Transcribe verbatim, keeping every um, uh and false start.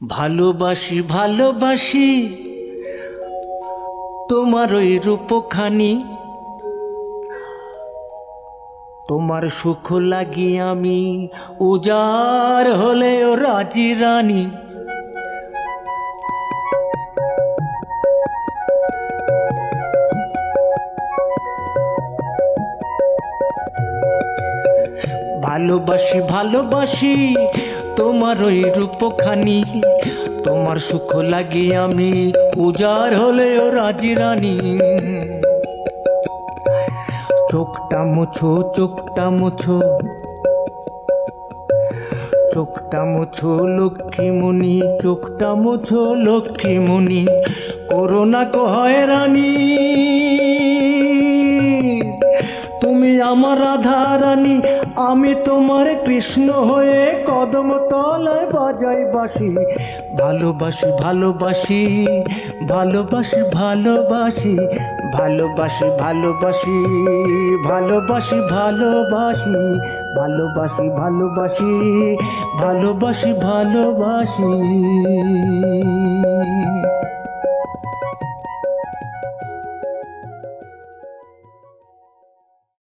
ভালোবাসি ভালোবাসি তোমার ওই রূপখানি, তোমার সুখ লাগি আমি উজাড় হলেও রাজি রানী। ভালোবাসি ভালোবাসি তোমার ওই রূপখানি, তোমার সুখ লাগি আমি উজাড় হলেও রাজি রানী। চোখটা মুছো চোখটা মুছো চোখটা মুছো লক্ষ্মীমণি, চোখটা মুছো লক্ষ্মীমণি, করোনা কো হয়রানি। তুমি আমার রাধা রানী, আমি তোমার কৃষ্ণ হয়ে কদম তলায় বাজাই বাঁশি। ভালোবাসি ভালোবাসি ভালোবাসি ভালোবাসি ভালোবাসি ভালোবাসি ভালোবাসি ভালোবাসি ভালোবাসি ভালোবাসি ভালোবাসি ভালোবাসি।